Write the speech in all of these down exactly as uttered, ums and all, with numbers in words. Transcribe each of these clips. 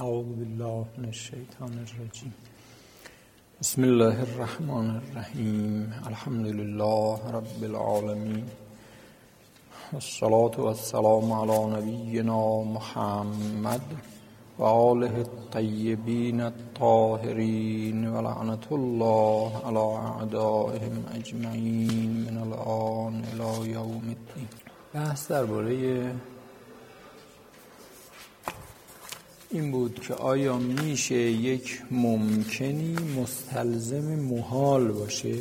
اعوذ بالله من الشیطان الرجیم. بسم الله الرحمن الرحیم. الحمد لله رب العالمین. والصلاة والسلام علی نبینا محمد و آله الطیبین الطاهرین و لعنت الله علی اعدائهم اجمعین من الآن الی یوم الدین. بحث درباره این بود که آیا میشه یک ممکنی مستلزم محال باشه؟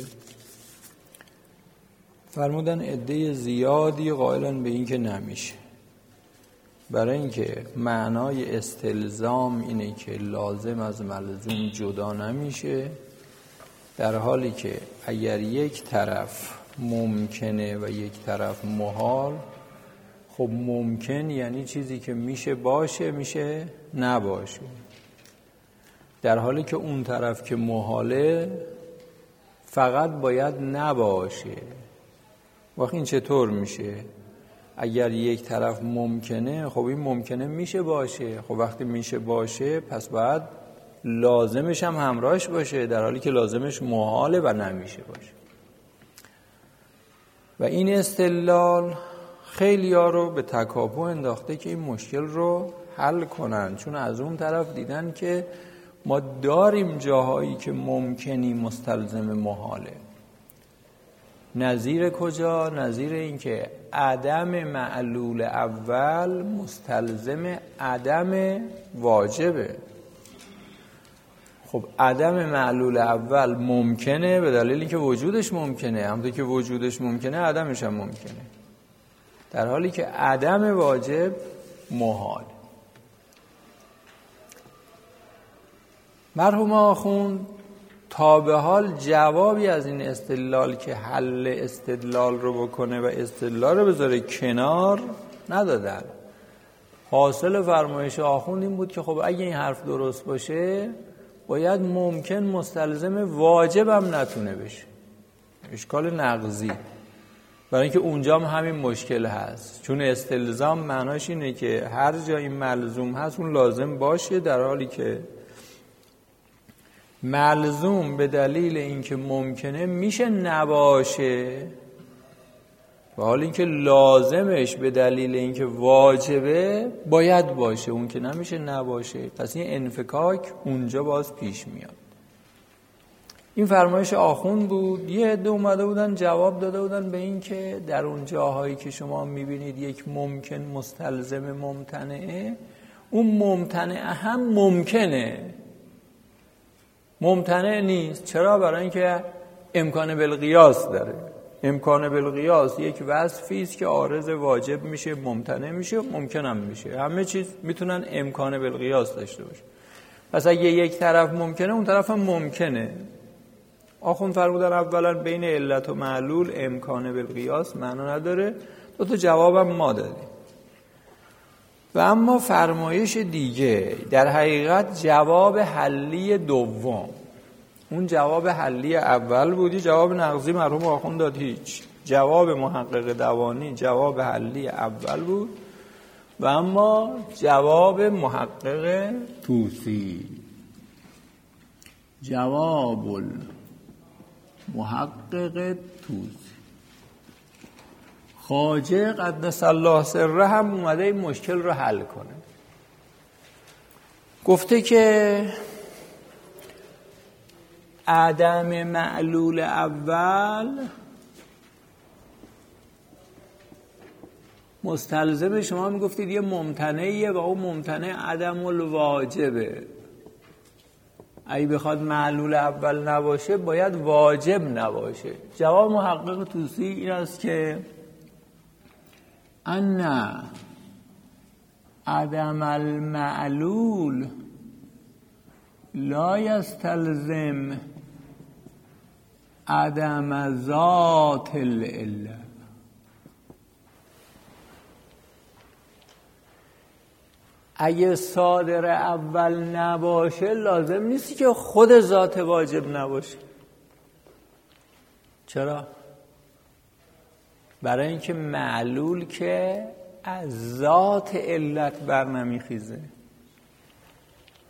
فرمودن عده زیادی قائلن به این که نمیشه، برای اینکه معنای استلزام اینه که لازم از ملزوم جدا نمیشه، در حالی که اگر یک طرف ممکنه و یک طرف محال، خب ممکن یعنی چیزی که میشه باشه میشه نباشه، در حالی که اون طرف که محاله فقط باید نباشه. وقتی این چطور میشه؟ اگر یک طرف ممکنه، خب این ممکنه میشه باشه، خب وقتی میشه باشه پس باید لازمش هم همراهش باشه، در حالی که لازمش محاله و نمیشه باشه. و این استدلال خیلی ها رو به تکاپو انداخته که این مشکل رو حل کنن، چون از اون طرف دیدن که ما داریم جاهایی که ممکنی مستلزم محاله. نظیر کجا؟ نظیر این که عدم معلول اول مستلزم عدم واجبه. خب عدم معلول اول ممکنه به دلیلی که وجودش ممکنه، همونطور که وجودش ممکنه عدمش هم ممکنه، در حالی که عدم واجب محال. مرحوم آخوند تا به حال جوابی از این استدلال که حل استدلال رو بکنه و استدلال رو بذاره کنار ندادن. حاصل فرمایش آخوند این بود که خب اگه این حرف درست باشه باید ممکن مستلزم واجب هم نتونه بشه، اشکال نقضی، برای اینکه اونجا هم همین مشکل هست، چون استلزام معناش اینه که هر جایی ملزوم هست اون لازم باشه، در حالی که ملزوم به دلیل اینکه ممکنه میشه نباشه، و حال اینکه لازمش به دلیل اینکه واجبه باید باشه، اون که نمیشه نباشه. پس این انفکاک اونجا باز پیش میاد. این فرمایش آخوند بود. یه عده اومده بودن جواب داده بودن به این که در اون جاهایی که شما میبینید یک ممکن مستلزم ممتنعه، اون ممتنع هم ممکنه، ممتنع نیست. چرا؟ برای اینکه امکان بالقیاس داره. امکان بالقیاس یک وصفی است که عارض واجب میشه، ممتنع میشه، ممکن هم میشه. همه چیز میتونن امکان بالقیاس داشته باشه. پس اگه یک طرف ممکنه اون طرف هم ممکنه. آخوند فرمودن اولا بین علت و معلول امکان بالقیاس معنا نداره. دو تا جوابم ما دادیم. و اما فرمایش دیگه در حقیقت جواب حلی دوم، اون جواب حلی اول بودی، جواب نقضی مرحوم آخوند داد هیچ. جواب محقق دوانی جواب حلی اول بود، و اما جواب محقق طوسی جواب محقق طوسی خواجه قدس الله سره هم اومده این مشکل رو حل کنه. گفته که عدم معلول اول مستلزم شما میگفتید یه ممتنعیه و اون ممتنع عدم الواجبه. اگه بخواد معلول اول نباشه باید واجب نباشه. جواب محقق طوسی این است که ان عدم المعلول لا یستلزم عدم ذات العله. اگه صادر اول نباشه لازم نیست که خود ذات واجب نباشه. چرا؟ برای اینکه معلول که از ذات علت بر نمیخیزه.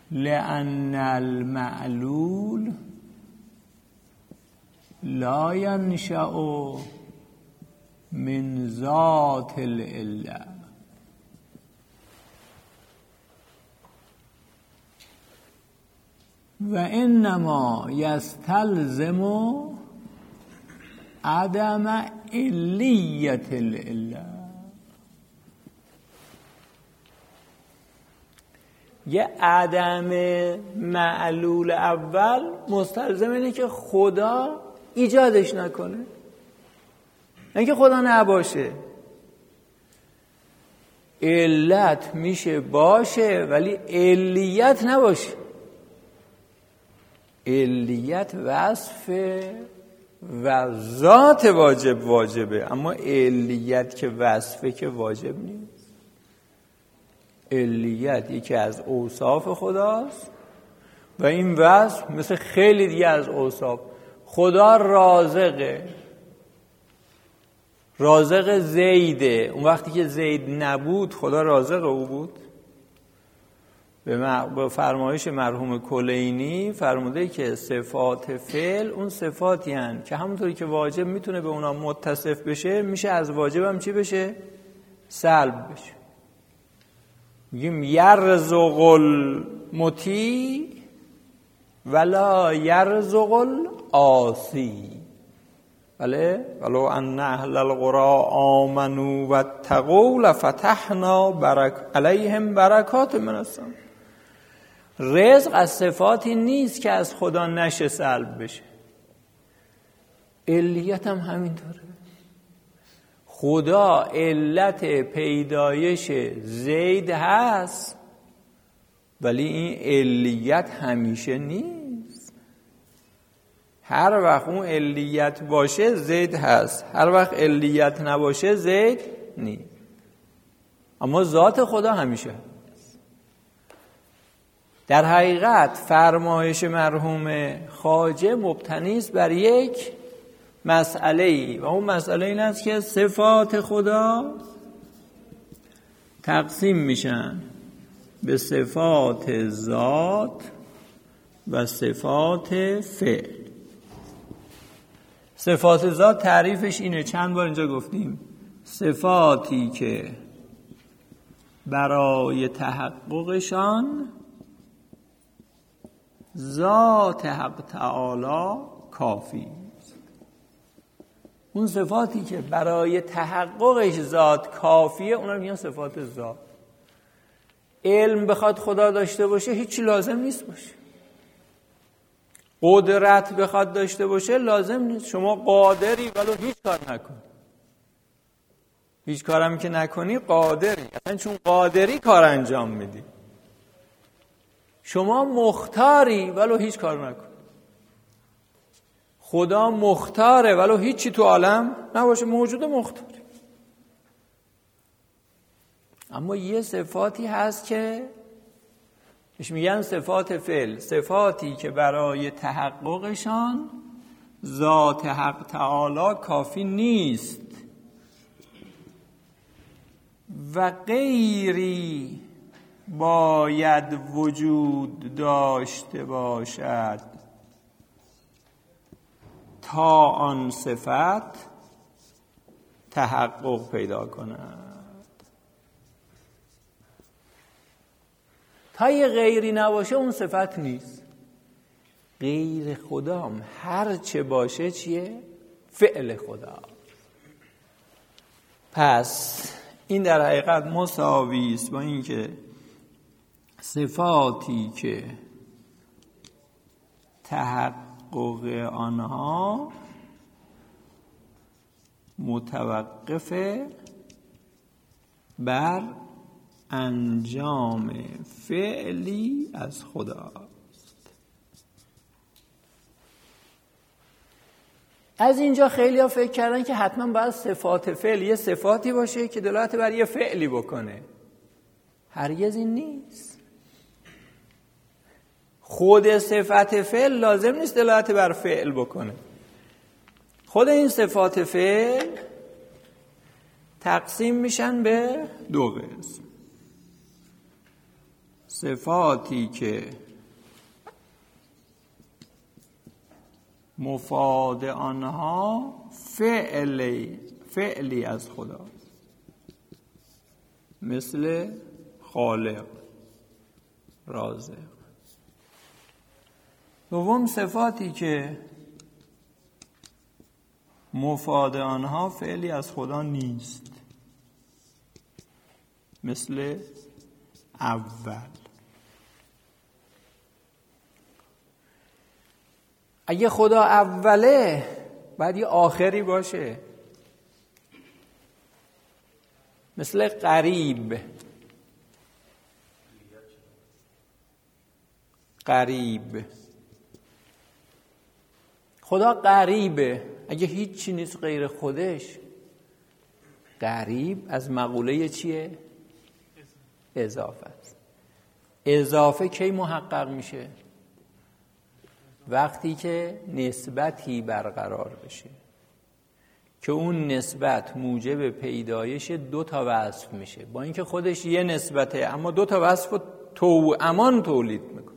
لأن المعلول لا ينشأ من ذات العله و انما یستلزم عدم علیت العله. یه عدم معلول اول مستلزم اینه که خدا ایجادش نکنه، اینکه خدا نباشه. علت میشه باشه ولی علیت نباشه. علیت وصف و ذات واجب واجبه، اما علیت که وصفه که واجب نیست. علیت یکی از اوصاف خداست و این وصف مثل خیلی دیگه از اوصاف. خدا رازقه، رازق زیده. اون وقتی که زید نبود خدا رازق او بود؟ به فرمایش مرحوم کلینی فرموده که صفات فعل اون صفاتی هن که همونطوری که واجب میتونه به اونا متصف بشه، میشه از واجب هم چی بشه؟ سلب بشه. میگیم یرزق المطیع ولا یرزق العاصی. بله ولو ان اهل القرى آمنوا واتقوا لفتحنا برک علیهم برکات من السماء. رزق از صفاتی نیست که از خدا نشه سلب بشه. علیت هم همینطوره. خدا علت پیدایش زید هست ولی این علیت همیشه نیست. هر وقت اون علیت باشه زید هست، هر وقت علیت نباشه زید نیست. اما ذات خدا همیشه هست. در حقیقت فرمایش مرحوم خواجه مبتنی است بر یک مسئله‌ای و اون مسئله این است که صفات خدا تقسیم میشن به صفات ذات و صفات فعل. صفات ذات تعریفش اینه، چند بار اینجا گفتیم، صفاتی که برای تحققشان ذات حق تعالی کافی است. اون صفاتی که برای تحققش ذات کافیه اونا میگن صفات ذات. علم بخواد خدا داشته باشه هیچی لازم نیست باشه. قدرت بخواد داشته باشه لازم نیست. شما قادری ولو هیچ کار نکنی، هیچ کارم که نکنی قادری، اصلا چون قادری کار انجام میدی. شما مختاری ولو هیچ کار نکن. خدا مختاره ولو هیچی تو عالم نباشه، موجود مختاری. اما یه صفاتی هست که بهش میگن صفات فعل، صفاتی که برای تحققشان ذات حق تعالی کافی نیست و غیری باید وجود داشته باشد تا آن صفت تحقق پیدا کند. تا یه غیری نباشه اون صفت نیست. غیر خدا هم هر چه باشه چیه؟ فعل خدا. پس این در حقیقت مساوی است با این که صفاتی که تحقق آنها متوقف بر انجام فعلی از خداست. از اینجا خیلی ها فکر کردن که حتما باید صفات فعل یه صفاتی باشه که دلالت بر یه فعلی بکنه. هرگز این نیست. خود صفت فعل لازم نیست دلالت بر فعل بکنه. خود این صفات فعل تقسیم میشن به دو قسم. صفاتی که مفاد آنها فعلی فعلی از خداست، مثل خالق، رازق. دوم صفاتی که مفاد آنها فعلی از خدا نیست، مثل اول. اگه خدا اوله باید یه آخری باشه، مثل قریب. قریب خدا قریبه، اگه هیچی نیست غیر خودش. قریب از مقوله چیه؟ اضافه است. اضافه کی محقق میشه؟ وقتی که نسبتی برقرار بشه که اون نسبت موجب پیدایش دو تا وصف میشه، با اینکه خودش یه نسبته اما دو تا وصف رو توأمان تولید میکنه.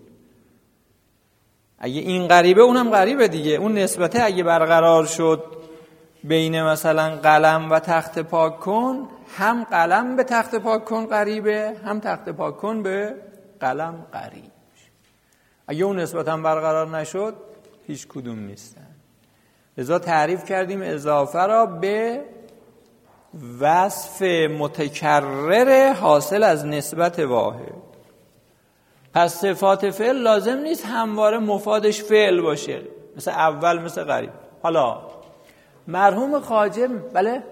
اگه این غریبه اونم غریبه دیگه. اون نسبته اگه برقرار شد بین مثلا قلم و تخت پاک کن، هم قلم به تخت پاک کن غریبه، هم تخت پاک کن به قلم غریب. اگه اون نسبت هم برقرار نشد هیچ کدوم نیستن. لذا تعریف کردیم اضافه را به وصف متکرر حاصل از نسبت واحد. پس صفات فعل لازم نیست همواره مفادش فعل باشه، مثل اول، مثل قریب. حالا مرحوم خواجه، بله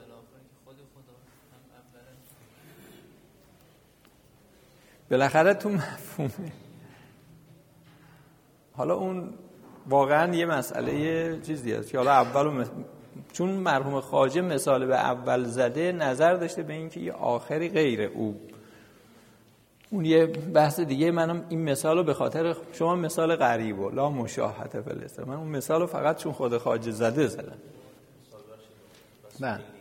بالاخره تو مفهومه. حالا اون واقعا یه مسئله چیزی هست که حالا اول و مس... چون مرحوم خواجه مثال به اول زده، نظر داشته به این که یه آخری غیر او. اون یه بحث دیگه. منم این مثال رو به خاطر شما مثال غریب و لا مشاهده فلسطه، من اون مثال رو فقط چون خود خواجه زده زدم. من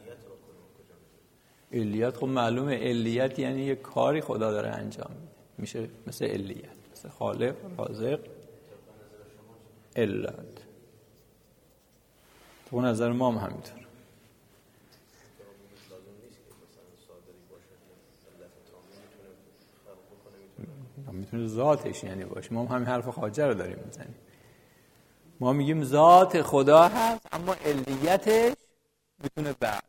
علیت، خب معلومه علیت یعنی یه کاری خدا داره انجام میده، میشه مثل علیت، مثل خالق، رازق، علت. تو نظر ما هم همینطور. میتونه ذاتش یعنی باشه. ما هم همین حرف خواجه رو داریم میزنیم. ما میگیم ذات خدا هست اما علیتش میتونه بعد.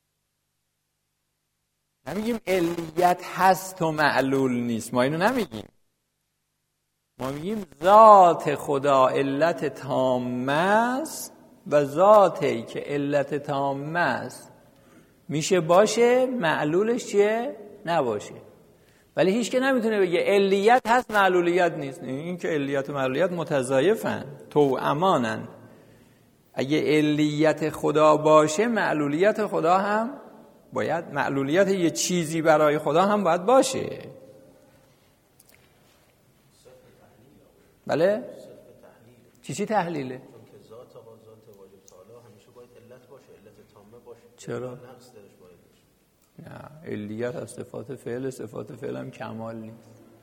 نمیگیم علیت هست و معلول نیست، ما اینو نمیگیم. ما میگیم ذات خدا علت تامه است و ذاتی که علت تامه است میشه باشه، معلولش چیه؟ نباشه. ولی هیچ که نمیتونه بگه علیت هست معلولیت نیست. این که علیت و معلولیت متضایفن، توأمانن. اگه علیت خدا باشه معلولیت خدا هم باید، معلولیت یه چیزی برای خدا هم باید باشه. بله؟ چی چی تحلیله؟ چون که ذات آقا ذات واجب تعالی همیشه باید علت باشه، علت تامه باشه. چرا؟ نقص درش باید باشه. نه، علیت از صفات فعل، صفات فعل هم کمال نیست.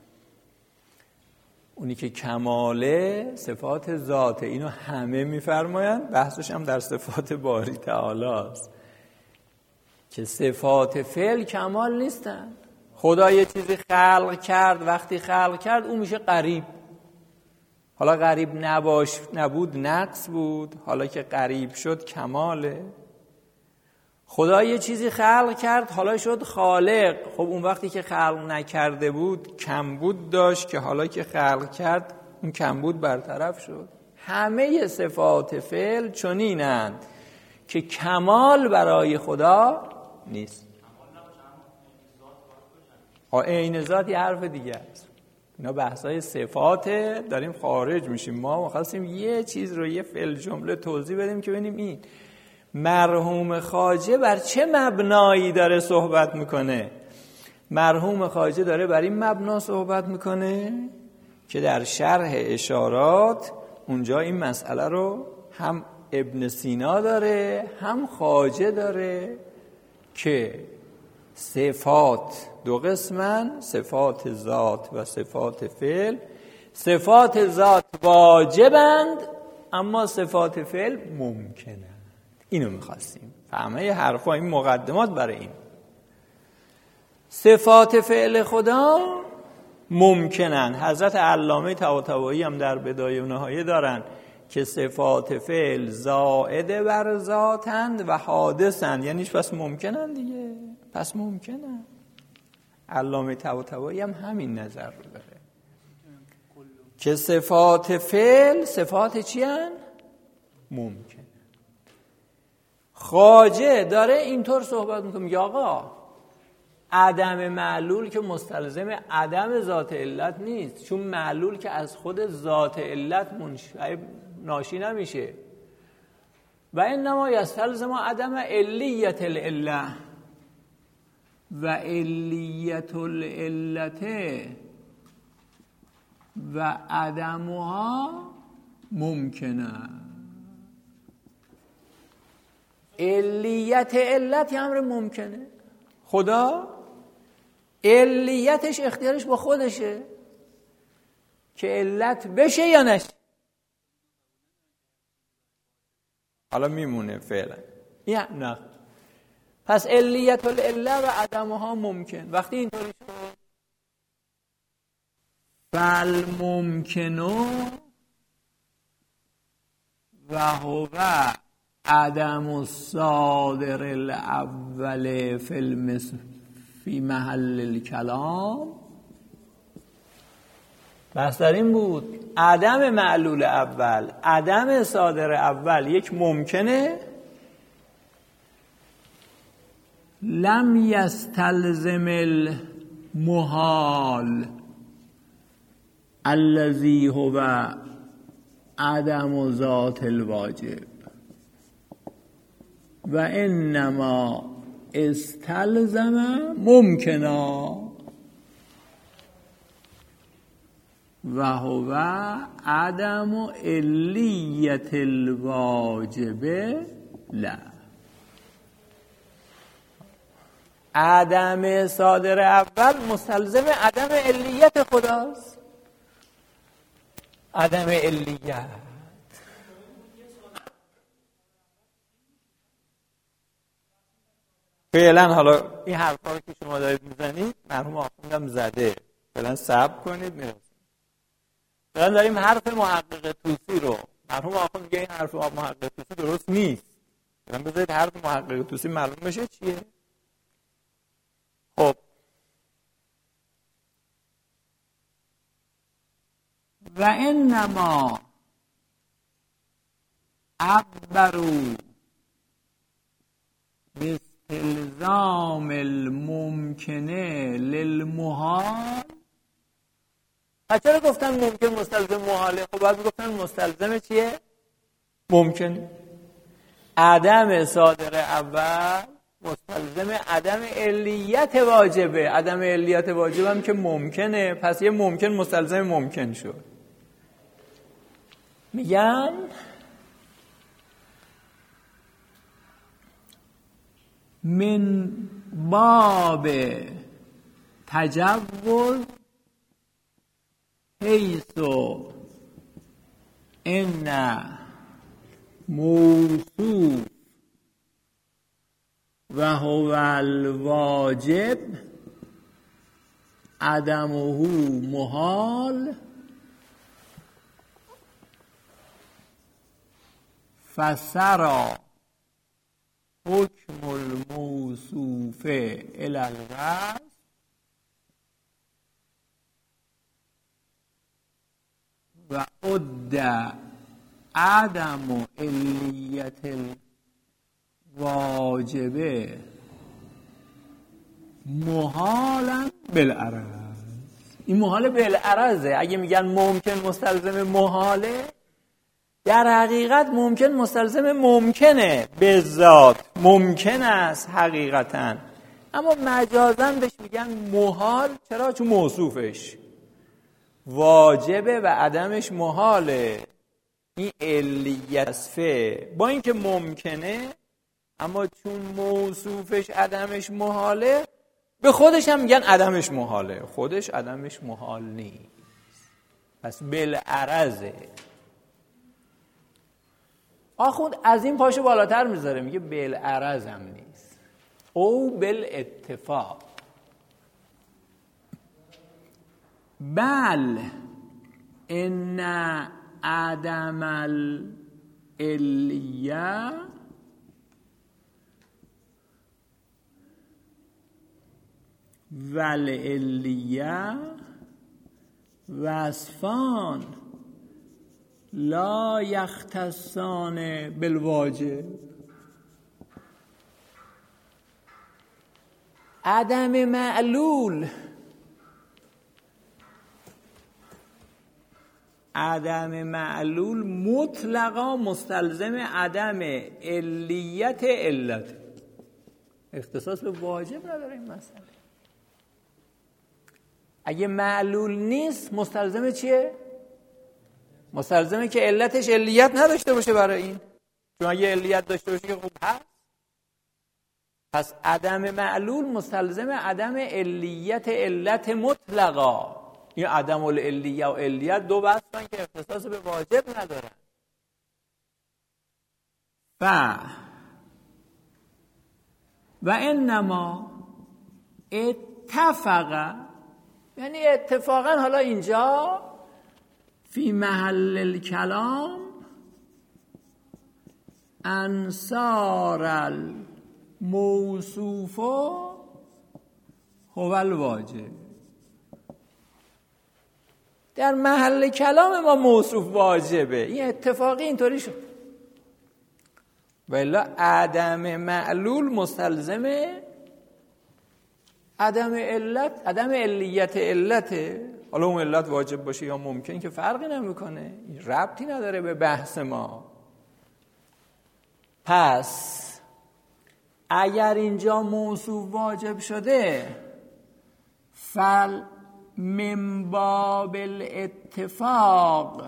اونی که کماله صفات ذاته، اینو همه میفرمایند. بحثش هم در صفات باری تعالی است که صفات فعل کمال نیستن. خدا یه چیزی خلق کرد، وقتی خلق کرد اون میشه قریب. حالا قریب نباش نبود نقص بود، حالا که قریب شد کماله. خدا یه چیزی خلق کرد، حالا شد خالق. خب اون وقتی که خلق نکرده بود کمبود داشت، که حالا که خلق کرد اون کمبود برطرف شد. همه صفات فعل چنینند که کمال برای خدا نیست. عین ذات یه حرف دیگه است. اینا بحثای صفاته، داریم خارج میشیم. ما خواستیم یه چیز رو یه فعل جمله توضیح بدیم که ببینیم این مرحوم خواجه بر چه مبنایی داره صحبت میکنه. مرحوم خواجه داره بر این مبنا صحبت میکنه که در شرح اشارات اونجا این مسئله رو هم ابن سینا داره هم خواجه داره که صفات دو قسمن، صفات ذات و صفات فعل. صفات ذات واجبند اما صفات فعل ممکنند. اینو میخواستیم همه حرفا، این مقدمات برای این. صفات فعل خدا ممکنن. حضرت علامه طباطبایی هم در بدایه و نهایه دارن که صفات فعل زائده بر ذاتند و حادثند، یعنی پس ممکنن دیگه، پس ممکنن. علامه طباطبایی هم همین نظر رو داره که صفات فعل صفات چی هن؟ ممکنن. خواجه داره اینطور صحبت میکنه، میگه آقا عدم معلول که مستلزم عدم ذات علت نیست، چون معلول که از خود ذات علت منشأ ناشی نمیشه. و انما یستلزم عدم علیت العله و علیت العلت و عدمها ممکنه. علیت علت یه امر ممکنه. خدا علیتش اختیارش با خودشه که علت بشه یا نشه. حالا میمونه فعلا یا نه. پس علیت العله و عدمها ممکن. وقتی اینطوری شد فالممکنو و هو عدم الصادر الاول فی المثل فی محل الکلام. بس در این بود عدم معلول اول، عدم صادر اول یک ممکنه لم یستلزم المحال الذی هو عدم ذات الواجب و انما استلزم ممکنا و هو عدم علیت الواجب لا. عدم صادر اول مستلزم عدم علیت خداست. عدم علیت فعلا، حالا این حرفا رو که شما دارید میزنید مرحوم آخوندم زده، فعلا صبر کنید میرسیم. فعلا داریم حرف محقق طوسی رو، مرحوم آخوند میگه این حرف محقق طوسی درست نیست، فعلا بذارید حرف محقق طوسی معلوم بشه چیه. خب و انما عبروا الزام الممکنه للمحال. چرا گفتن ممکن مستلزم محاله؟ خب باید گفتن مستلزم چیه؟ ممکن. عدم صادر اول مستلزم عدم علیت واجبه. عدم علیت واجب هم که ممکنه، پس یه ممکن مستلزم ممکن شد. میگن من باب تجوز حیث ان موصوف و هو الواجب عدمه محال فسرا حکم الموصوف الی الوصف و عد عدم علیت الواجب محالا بالعرض. این محال بالعرضه. اگه میگن ممکن مستلزم محاله، در حقیقت ممکن مستلزم ممکنه، به ذات ممکن است حقیقتا، اما مجازاً بهش میگن محال. چرا؟ چون موصوفش واجبه و عدمش محاله. این علیت اصفه با اینکه ممکنه، اما چون موصوفش عدمش محاله به خودش هم میگن عدمش محاله، خودش عدمش محال نیست، پس بالعرضه. آخوند از این پاشو بالاتر میذاره، میگه بالعرض هم نیست، او بالاتفاق. بل ان عدم العلیه والعلیه وصفان لا یختصان بالواجب. عدم معلول، عدم معلول مطلقا مستلزم عدم علیت علت، اختصاص به واجب نداره این مسئله. اگه معلول نیست مستلزم چیه؟ مستلزمه که علتش علیت نداشته باشه برای این، چون اگه علیت داشته باشه که خوب هست. پس عدم معلول مستلزم عدم علیت علت مطلقا. این عدم العلیه و علیت دو بحثن که اختصاص به واجب ندارن. و و انما اتفق، یعنی اتفاقا حالا اینجا فی محل الکلام انصار الموصوف هو الواجب. در محل کلام ما موصوف واجبه، این اتفاقی اینطوری شد. ولی عدم معلول مستلزمه عدم علت، عدم علیت علته. حالا اون علت واجب باشه یا ممکن که فرقی نمیکنه، این ربطی نداره به بحث ما. پس اگر اینجا موصوف واجب شده، فل من باب الاتفاق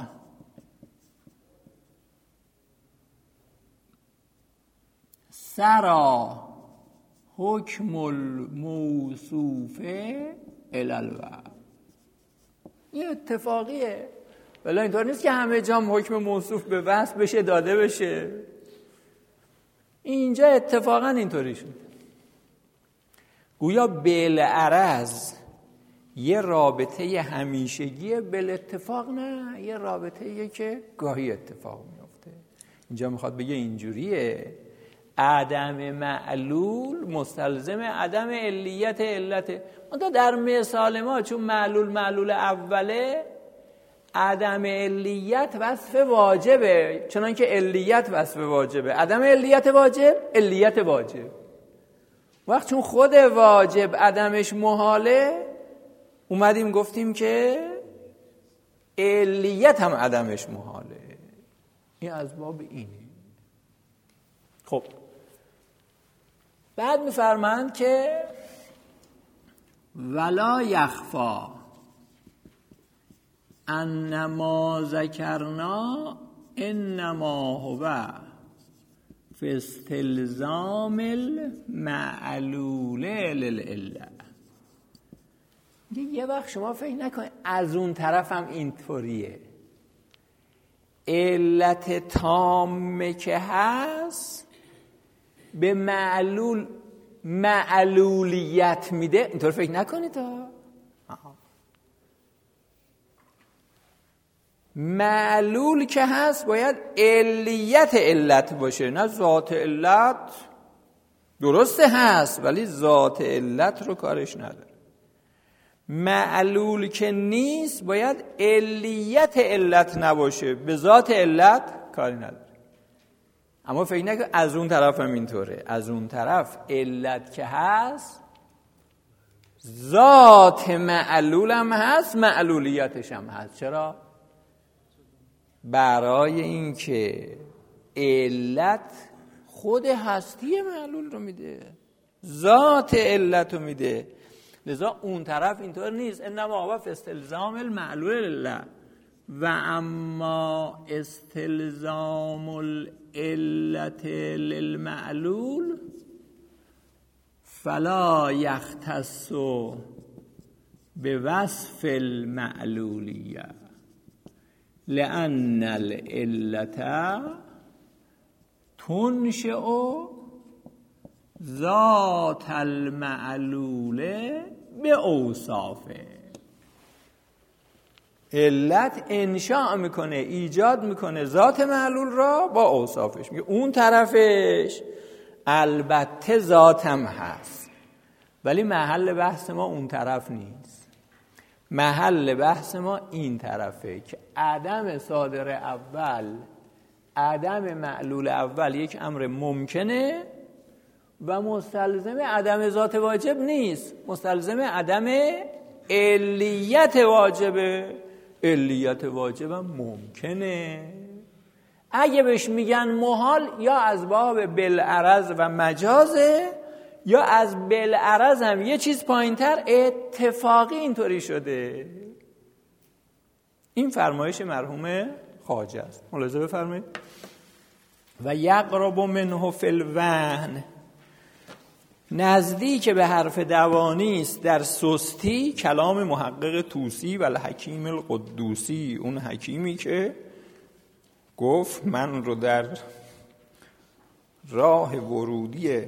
سرا حکم الموصوف الی الوجب. این اتفاقیه، ولی اینطور نیست که همه جام حکم موصوف به وصف بشه داده بشه. اینجا اتفاقا اینطوری شد. گویا بالعرض یه رابطه همیشگیه، بالاتفاق نه، یه رابطه‌ایه که گاهی اتفاق میفته. اینجا میخواد بگه اینجوریه، عدم معلول مستلزم عدم علیت علته. منتها در مثال ما چون معلول معلول اوله، عدم علیت وصف واجبه، چنان که علیت وصف واجبه. عدم علیت واجب علیت واجب. وقت چون خود واجب عدمش محاله، اومدیم گفتیم که علیت هم عدمش محاله. این از باب اینه. خب بعد میفرمایند که ولا یخفا انما ذکرنا انما هو فی استلزام المعلول للعله. یه وقت شما فکر نکنید از اون طرف هم اینطوریه، علت تامه که هست به معلول معلولیت میده، اینطور فکر نکنید ها. معلول که هست باید علیت علت باشه، نه ذات علت. درسته هست ولی ذات علت رو کارش نداره. معلول که نیست باید علیت علت نباشه، به ذات علت کاری نداره. اما فکر نکن از اون طرف هم اینطوره، از اون طرف علت که هست ذات معلول هم هست، معلولیتش هم هست. چرا؟ برای اینکه علت خود هستی معلول رو میده، ذات علت رو میده. لذا اون طرف اینطور نیست. انما هو فی استلزام المعلول لله و اما استلزام العلت للمعلول فلا یختص به وصف المعلولیه لأن العلة تنشئ ذات المعلول به اوصافه. علت انشاء میکنه، ایجاد میکنه ذات معلول را با اوصافش. میگه اون طرفش البته ذاتم هست، ولی محل بحث ما اون طرف نیست. محل بحث ما این طرفه که عدم صادر اول، عدم معلول اول یک امر ممکنه و مستلزم عدم ذات واجب نیست، مستلزم عدم علیت واجبه. علیت واجبم ممکنه. اگه بهش میگن محال، یا از باب بالعرض و مجازه، یا از بالعرض هم یه چیز پایینتر اتفاقی اینطوری شده. این فرمایش مرحوم خواجه است. ملاحظه بفرمایید. و یقرب منه فی الوهن، نزدیک به حرف دوانی است در سستی کلام محقق طوسی و الحکیم القدوسی، اون حکیمی که گفت من رو در راه ورودی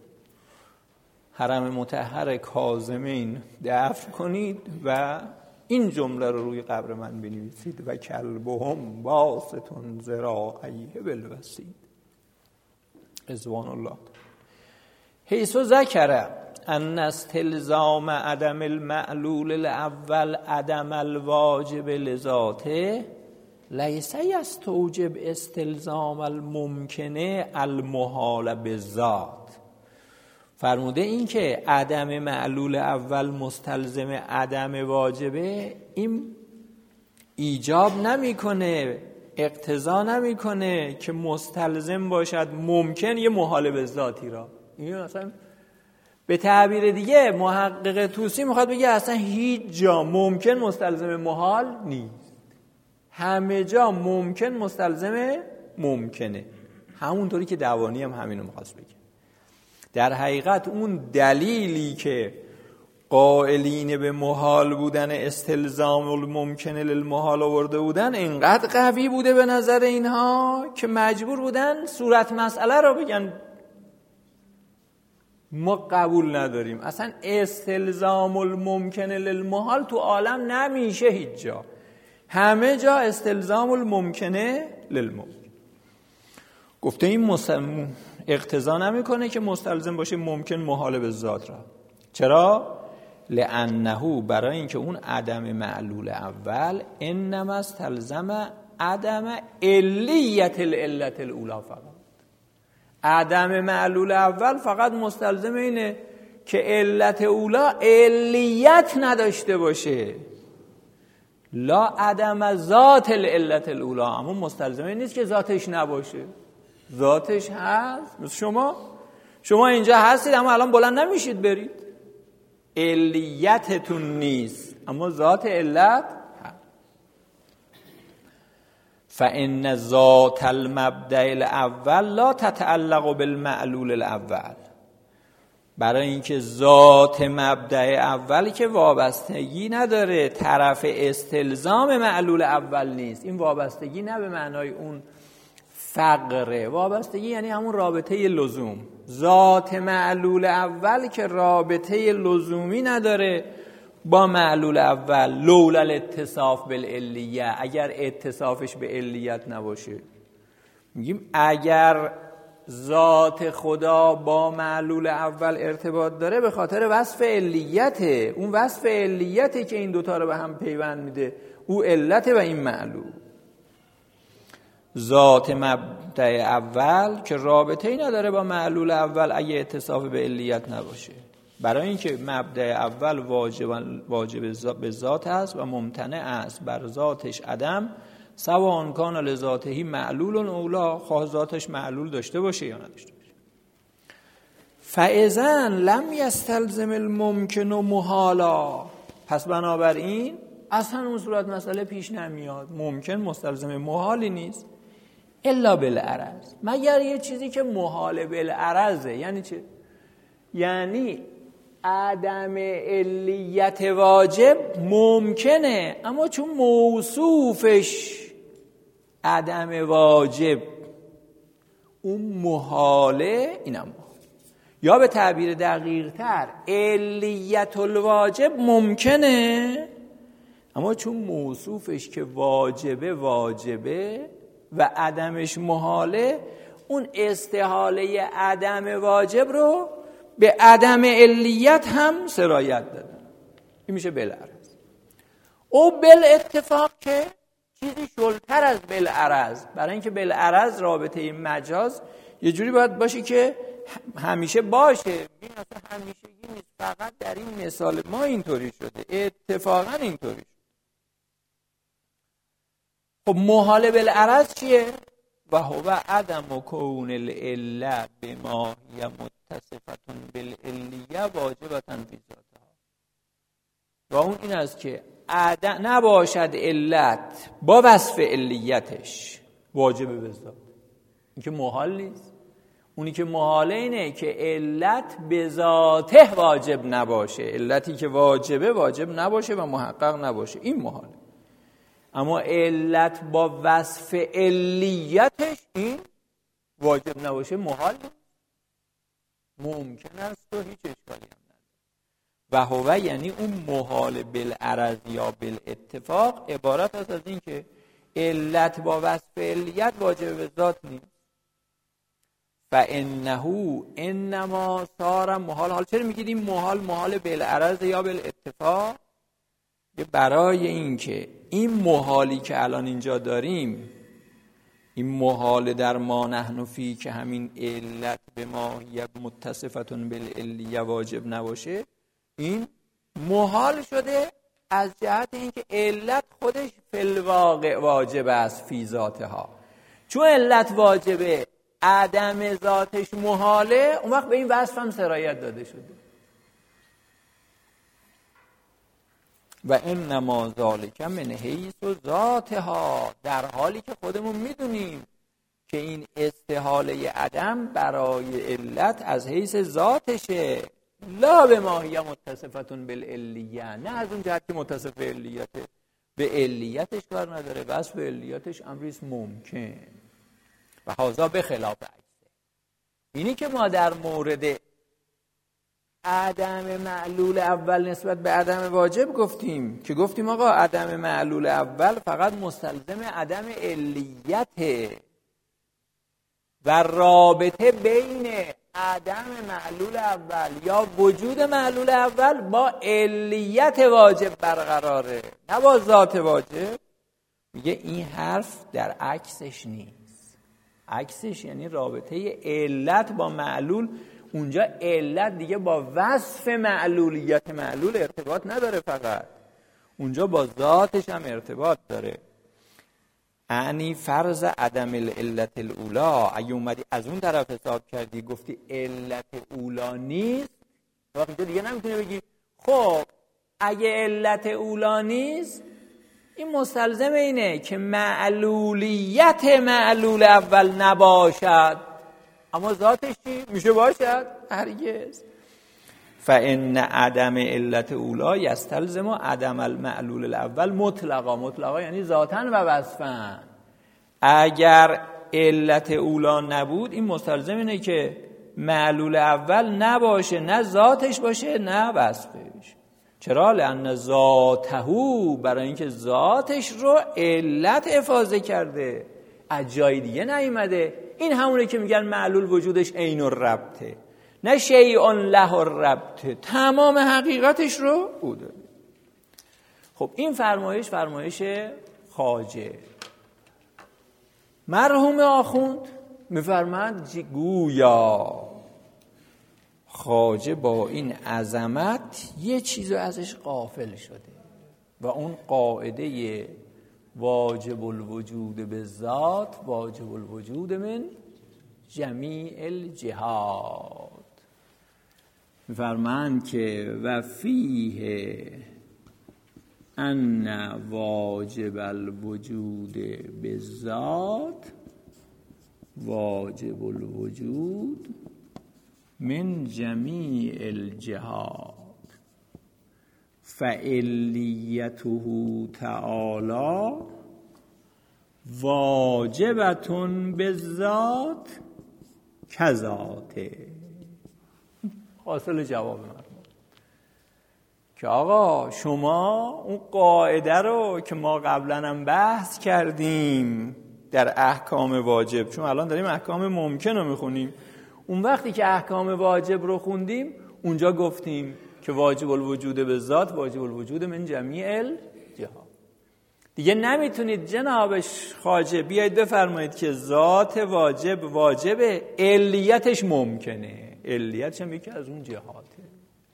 حرم مطهر کاظمین دفن کنید و این جمله رو روی قبر من بنویسید و کلبهم باسطون ذراعیه بالوسید. رضوان الله. حیث ذکر ان استلزام عدم المعلول الاول عدم الواجب لذاته لیس یستوجب استلزام الممکنه المحال بالذات. فرموده این که عدم معلول اول مستلزم عدم واجبه، این ایجاب نمیکنه، اقتضا نمیکنه که مستلزم باشد ممکن یه محال بالذاتی را. این اصلا به تعبیر دیگه محقق طوسی میخواد بگه اصلا هیچ جا ممکن مستلزم محال نیست، همه جا ممکن مستلزم ممکنه. همونطوری که دوانی هم همینو میخواست بگه. در حقیقت اون دلیلی که قائلین به محال بودن استلزام الممکن للمحال آورده بودن اینقدر قوی بوده به نظر اینها که مجبور بودن صورت مسئله رو بگن ما قبول نداریم. اصلا استلزام الممکن للمحال تو عالم نمیشه هیچ جا، همه جا استلزام الممکنه للممکن. گفته این مسلم اقتضا نمیکنه که مستلزم باشه ممکن محال به ذات را. چرا؟ لانه، برای اینکه اون عدم معلول اول انما استلزم عدم علیت العلت الاولی، فقط عدم معلول اول فقط مستلزم اینه که علت اولا علیت نداشته باشه، لا عدم ذات العلت الاولا. اما مستلزم این نیست که ذاتش نباشه، ذاتش هست. مثل شما شما اینجا هستید اما الان بلند نمیشید برید، علیتتون نیست اما ذات علت هست. فإن ذات المبدأ الاول لا تتعلق بالمعلول الاول، برای اینکه ذات مبدأ اولی که وابستگی نداره، طرف استلزام معلول اول نیست. این وابستگی نه به معنای اون فقره، وابستگی یعنی همون رابطه لزوم. ذات معلول اول که رابطه لزومی نداره با معلول اول، لولا الاتصاف بالعلیه، اگر اتصافش به علیت نباشه. میگیم اگر ذات خدا با معلول اول ارتباط داره به خاطر وصف علیته، اون وصف علیته که این دوتا رو به هم پیوند میده، او علته و این معلول. ذات مبدأ اول که رابطه ای نداره با معلول اول اگه اتصاف به علیت نباشه، برای اینکه مبدأ اول واجب واجب به ذات است و ممتنع است بر ذاتش عدم، سواء کان لذاته معلول اولا، خواه ذاتش معلول داشته باشه یا نداشته باشه. فاذا لم یستلزم الممکن محالا، پس بنابراین اصلا اون صورت مسئله پیش نمیاد، ممکن مستلزم محالی نیست الا بالعرض، مگر یه چیزی که محال بالعرضه. یعنی چه؟ یعنی عدم علیت واجب ممکنه، اما چون موصوفش عدم واجب اون محاله، اینم یا به تعبیر دقیق تر علیت الواجب ممکنه، اما چون موصوفش که واجبه واجبه و عدمش محاله، اون استحاله عدم واجب رو به عدم علیت هم سرایت دادن. این میشه بالعرض. او بالاتفاق که چیزی شلتر از بالعرض، برای اینکه بالعرض رابطه مجاز یه جوری باید باشه که همیشه باشه. این اصلا همیشگی نیست، فقط در این مثال ما اینطوری شده، اتفاقا اینطوری شده. خب محال بالعرض چیه؟ و هو عدم کون العله بما هی متصفه بالعلیه واجبه فی ذاتها. و اون این است که نباشد علت با وصف علیتش واجبه به ذات. این که محال نیست. اونی که محاله اینه که علت به ذاته واجب نباشه، علتی که واجبه واجب نباشه و محقق نباشه، این محاله. اما علت با وصف علیتش این واجب نباشه محال ممکن است و هیچ اشکالی هم نداره. و هو یعنی اون محال بالعرض یا بالاتفاق عبارت است از این که علت با وصف علیت واجب به ذات نیست. فانه انما صار محال. حال چرا میگید این محال محال بالعرض یا بالاتفاق؟ برای اینکه این محالی که الان اینجا داریم، این محال در ما نحن فی که همین علت به ما یک متصفتون بالعلیه واجب نباشه، این محال شده از جهت اینکه علت خودش فی الواقع واجب است فی ذاتها. چون علت واجبه عدم ذاتش محاله، اون وقت به این وصف هم سرایت داده شده. و انما ذالک من حیث ذاتها، در حالی که خودمون میدونیم که این استحاله عدم برای علت از حیث ذاتشه، لا به ما هی متصفتون بالعلیه، نه از اون جهت که متصف علیته، به علیتش کار نداره، وصف علیتش امریست ممکن. و هذا به خلاف عکسه. اینی که ما در مورد عدم معلول اول نسبت به عدم واجب گفتیم که گفتیم آقا عدم معلول اول فقط مستلزم عدم علیته و رابطه بین عدم معلول اول یا وجود معلول اول با علیت واجب برقراره، نه با ذات واجب. میگه این حرف در عکسش نیست. عکسش یعنی رابطه علت با معلول، اونجا علت دیگه با وصف معلولیت معلول ارتباط نداره، فقط اونجا با ذاتش هم ارتباط داره. یعنی فرض عدم العلت الاولا، اگه اومدی از اون طرف حساب کردی گفتی علت اولا نیست، وقتی اینجا دیگه نمیتونی بگی خب اگه علت اولا نیست این مستلزم اینه که معلولیت معلول اول نباشد، اما ذاتش چی؟ میشه باشد؟ هرگز. فان عدم علت اولا یستلزم عدم المعلول الاول مطلقا. مطلقا یعنی ذاتاً و وصفاً. اگر علت اولا نبود این مستلزم اینه که معلول اول نباشه، نه ذاتش باشه نه وصفش. چرا؟ لأن ذاتهو، برای اینکه ذاتش رو علت افاضه کرده، از جای دیگه نیامده. این همونه که میگن معلول وجودش عین الربطه، نه شیء له الربطه، تمام حقیقتش رو او داره. خب این فرمایش فرمایش خواجه. مرحوم آخوند میفرماد گویا خواجه با این عظمت یه چیز ازش غافل شده و اون قاعده واجب الوجود به ذات واجب الوجود من جمیع الجهات. میفرمایند که و فیه ان واجب الوجود به ذات واجب الوجود من جمیع الجهات فعلیته تعالی واجبتون بالذات کذاته. حاصل جواب من که آقا شما اون قاعده رو که ما قبلا هم بحث کردیم در احکام واجب، چون الان داریم احکام ممکن رو میخونیم، اون وقتی که احکام واجب رو خوندیم اونجا گفتیم که واجب الوجود به ذات واجب الوجود من جمیع الجهات. دیگه نمیتونید جنابش خواجه بیاید بفرمایید که ذات واجب واجبه، علیتش ممکنه، علیتش هم یکی از اون جهاته.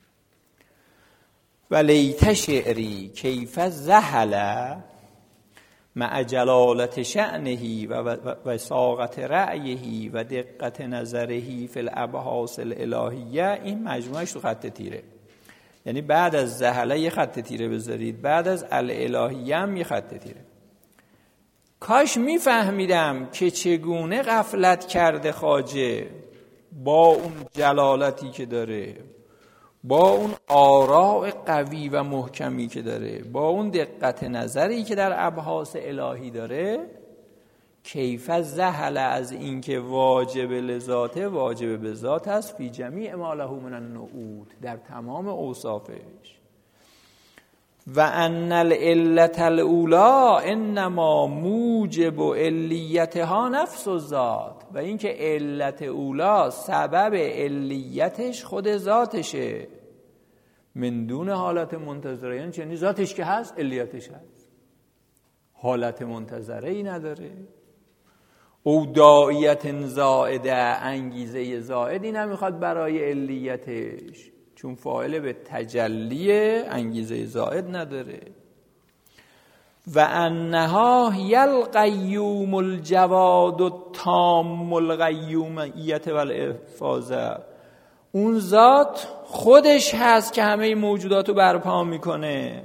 ولیت شعری کیف زحل مع جلالت شأنه و وساقت رأیه و دقت نظره فی الابحاث الالهیه. این مجموعش تو خط تیره، یعنی بعد از زحله یه خط تیره بذارید، بعد از الالهیه هم یه خط تیره. کاش میفهمیدم که چگونه غفلت کرده خواجه با اون جلالتی که داره، با اون آراء قوی و محکمی که داره، با اون دقت نظری که در ابحاث الهی داره، کیف زحل از این که واجب لذاته واجب به ذات است فی جمیع ما له من النعوت، در تمام اوصافش. و ان العلة الاولی انما موجب علیتها نفس الذات، و این که علت اولی سبب علیتش خود ذاتشه، من دون حالت منتظره، یعنی ذاتش که هست علیتش هست، حالت منتظره ای نداره. او داعیت زائده، انگیزه زائدی نمیخواد برای علیتش، چون فاعل به تجلی انگیزه زائد نداره. و انها هی القیوم الجواد التام القیومیت والافاضه، اون ذات خودش هست که همه موجودات رو برپا میکنه،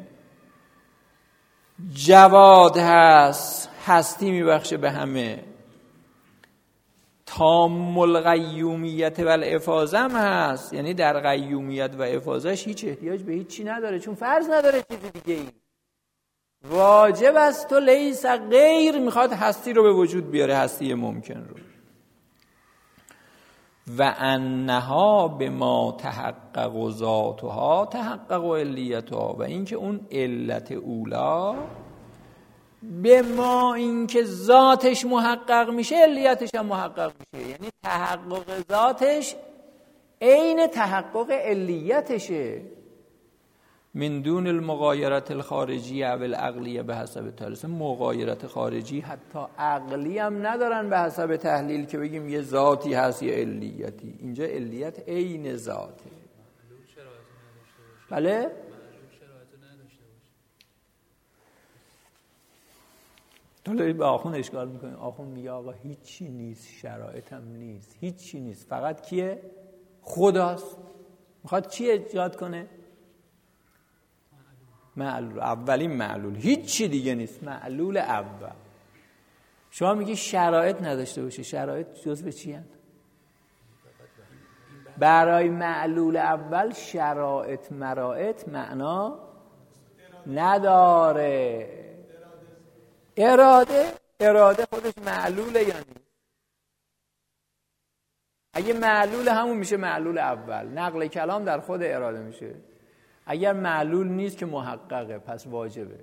جواد هست، هستی میبخشه به همه، تام القیومیت والافاضه هم هست، یعنی در قیومیت و افاضهش هیچ احتیاج به هیچ چی نداره، چون فرض نداره چیزی دیگه ای. واجب است و لیس غیر، میخواد هستی رو به وجود بیاره، هستی ممکن رو. و انها به ما تحقق ذاتها تحقق علیتها، و اینکه اون علت اولا به ما اینکه ذاتش محقق میشه علیتش هم محقق میشه، یعنی تحقق ذاتش عین تحقق علیتشه، من دون المغایرت الخارجی او العقلیه به حسب تحلیل. مغایرت خارجی حتی عقلی هم ندارن به حسب تحلیل که بگیم یه ذاتی هست یه علیتی، اینجا علیت عین ذاته. بله؟ تو به آخون اشکال میکنیم، آخون میگه آقا هیچی نیست، شرایط هم نیست، هیچی نیست، فقط کیه؟ خداست. میخواد چی ایجاد کنه؟ معلول، اولین معلول، هیچی دیگه نیست، معلول اول. شما میگی شرایط نداشته باشه، شرایط جزء چی هست؟ برای معلول اول شرایط مرایط معنا نداره. اراده اراده خودش معلوله یا نیست؟ اگه معلول همون میشه معلول اول، نقل کلام در خود اراده میشه. اگر معلول نیست که محققه، پس واجبه.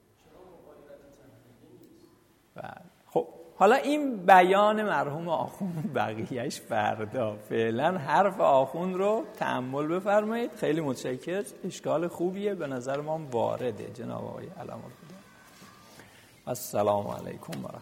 بله. خب حالا این بیان مرحوم آخوند بقیهش فردا، فعلا حرف آخوند رو تأمل بفرمایید. خیلی متشکرم، اشکال خوبیه، به نظر ما وارده جناب آقای علام‌الهدی. السلام علیکم و رحمت الله.